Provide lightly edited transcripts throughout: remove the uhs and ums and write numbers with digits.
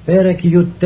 פרק י"ט.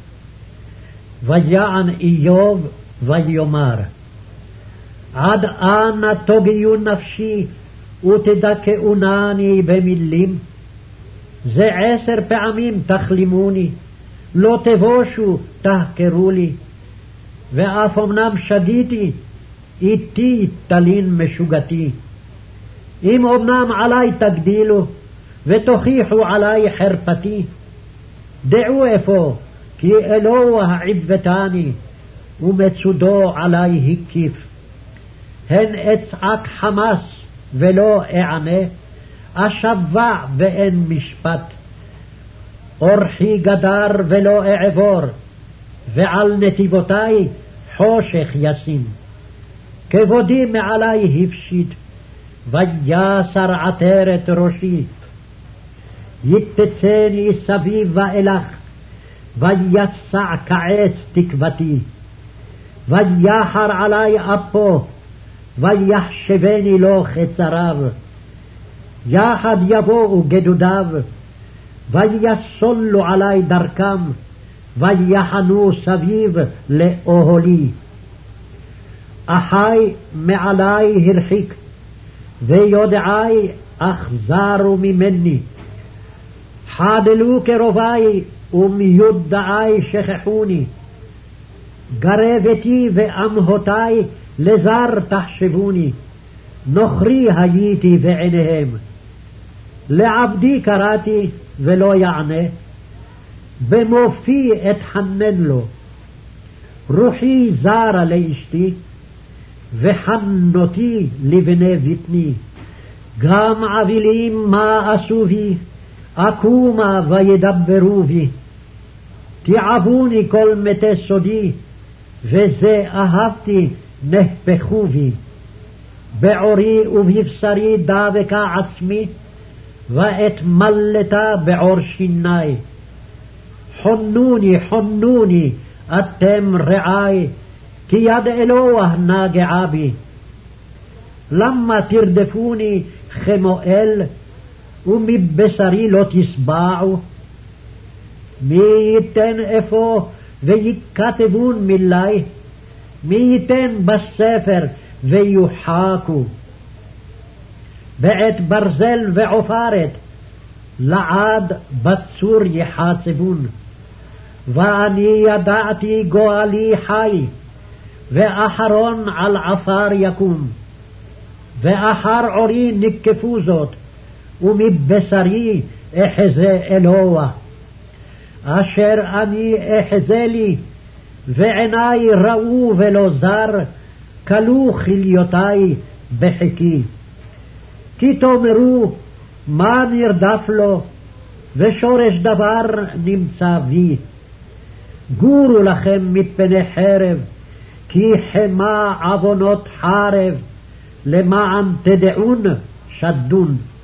ויען איוב ויאמר, עד אנה תוגיו נפשי ותדכאונני במילים? זה 10 פעמים תכלימוני, לא תבושו תחקרו לי. ואף אמנם שגיתי, איתי תלין משוגתי. אם אמנם עלי תגדילו, ותוכיחו עלי חרפתי. דעו אפוא, כי אלוה עיוותני, ומצודו עלי הקיף. הן אצעק חמס ולא אענה, אשבע ואין משפט. אורחי גדר ולא אעבור, ועל נתיבותי חושך ישים. כבודי מעלי הפשיט, ויסר עטרת ראשי. יתצני סביב ואילך, ויסע כעץ תקוותי. ויחר עלי אפו, ויחשבני לו חצריו. יחד יבואו גדודיו, ויסולו עלי דרכם, ויחנו סביב לאוהלי. אחי מעלי הרחיק, ויודעי אחזרו ממני. חדלו קרובי, ומיודעי שכחוני. גרבתי ואמהותי לזר תחשבוני. נוכרי הייתי בעיניהם. לעבדי קראתי ולא יענה, במופי אתחנן לו. רוחי זרה לאשתי, וחנותי לבני בטני. גם אבלים מה עשו בי, אקומה וידברו בי. תיעבוני כל מתי סודי, וזה אהבתי נהפכו בי. בעורי ובבשרי דבקה עצמי, ואתמלתה בעור שיני. חונוני חונוני אתם רעי, כי יד אלוה נגעה בי. למה תרדפוני כמו אל, ומבשרי לא תשבעו? מי ייתן אפוא ויקטבון מילי? מי ייתן בספר ויוחקו? בעת ברזל ועופרת, לעד בצור יחצבון. ואני ידעתי גואלי חי, ואחרון על עפר יקום. ואחר עורי נקפו זאת, ומבשרי אחזה אלוה. אשר אני אחזה לי, ועיני ראו ולא זר, כלו כליותי בחיקי. כי תאמרו, מה נרדף לו, ושורש דבר נמצא בי. גורו לכם מפני חרב, כי חמה עוונות חרב, למען תדעון שדון.